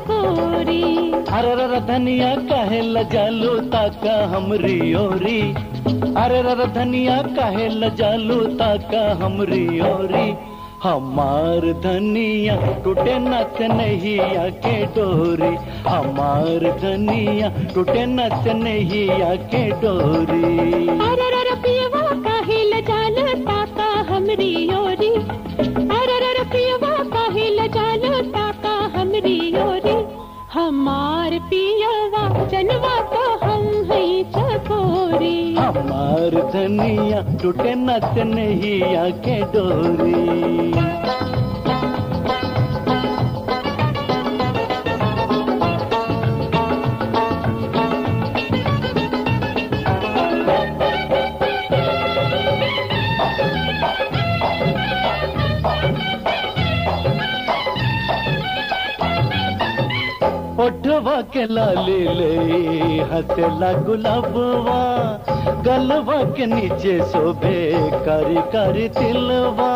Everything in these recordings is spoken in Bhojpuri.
चकोरी। अरे रे धनिया काहे लजालू ताका हमरी ओरी, अरे रे धनिया काहे लजालू ताका हमरी ओरी। हमार धनिया टूटे नच नहीं आके डोरी, हमार धनिया टूटे नच नहीं आके डोरी। अरे रे पियवा काहे लजालू ताका हमरी ओरी, अरे रे पियवा काहे लजालू ताका हमरी ओरी। हमार पियवा जनवा तो हम है चकोरी, हमार धनिया टूटे नच नहीं आके डोरी। ओठवा के लाली ले हंसला गुलाबवा, गलवा के नीचे शोभे कारी कारी तिलवा।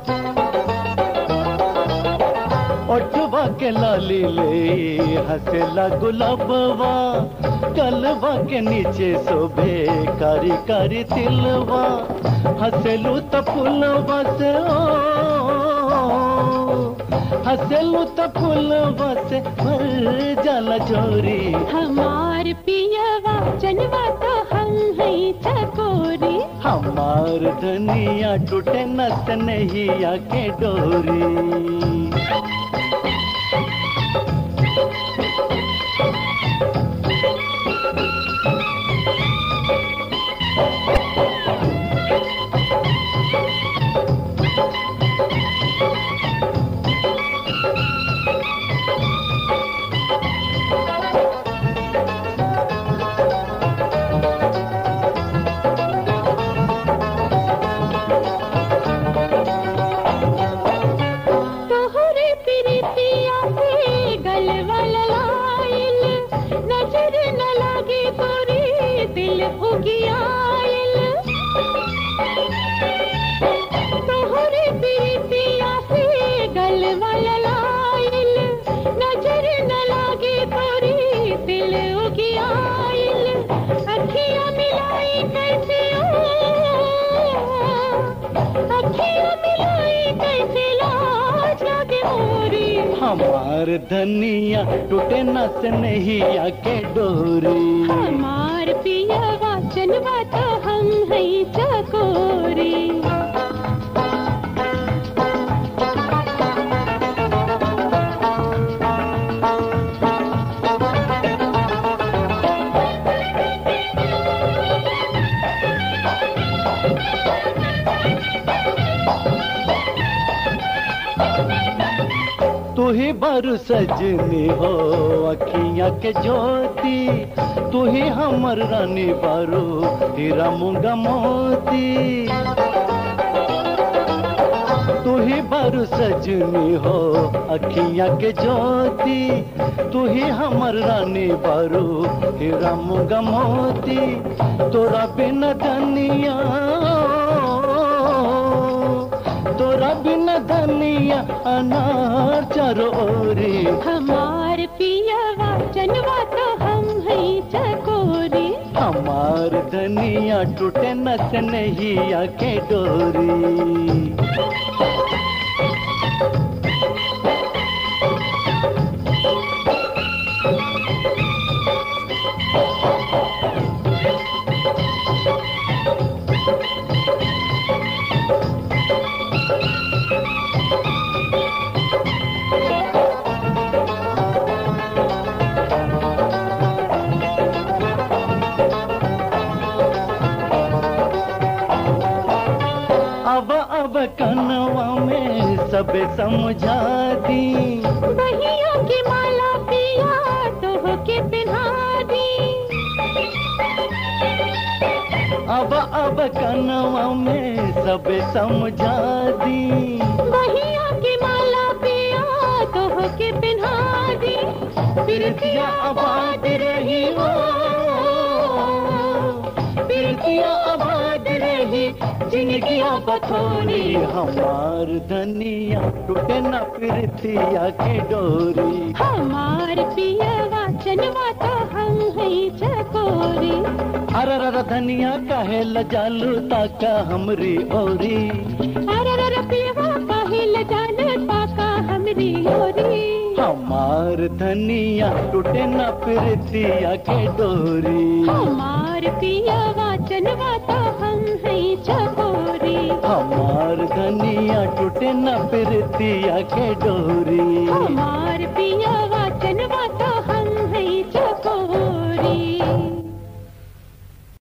ओठवा के लाली ले हंसला गुलाबवा, गलवा के नीचे शोभे कारी कारी तिलवा। हंसलू त फूलवा से हंसलू त फूलवा से भर जाला झोरी। हमार पियवा जनवा तो हम है चकोरी, हमार धनिया टूटे नच नहीं आके डोरी। तोहरे प्रीतिया से गलवा ललाइल, नजर न लागे तोरी दिल उगियाइल। अखियां मिलाई कैसे अखियां मिलाई कैसे लाज लागे मोरी। हमार धनिया टूटे नच नहीं आके डोरी। हमार पियवा जनवा तो हम है चकोरी। तू ही बारू सजनी हो अखियां के ज्योति, तू ही हमर रानी बारू हीरा मूंगा मोती। तू ही बारू सजनी हो अखियां के ज्योति, तू ही हमर रानी बारू हीरा मूंगा मोती। तोरा बिना धनिया तोरा बिना धनिया अनार चारों ओरी। हमार पियवा जनवा तो हम है चकोरी, हमार धनिया टूटे नच नहीं आके डोरी। अब कनवा में सब समझा दी, बहियों की माला पिया तो होके पिन्हा दी। अब कनवा में सब समझा दी, बहियों की माला पिया तो होके पिन्हा दी। प्रीतिया आबाद रही हो, प्रीतिया आबाद रही जिंदगिया बथोरी हमार धनिया टूटे न प्रीतिया के डोरी हमार पियवा चनवा तो हम है चकोरी अरर धनिया काहे लजालू ताका हमरी ओरी अरर पियवा काहे लजालू ताका हमरी ओरी हमार धनिया टूटे न प्रीतिया के डोरी हमार पियवा चनवा तो हम है चकोरी हमार धनिया टूटे न प्रीतिया के डोरी हमार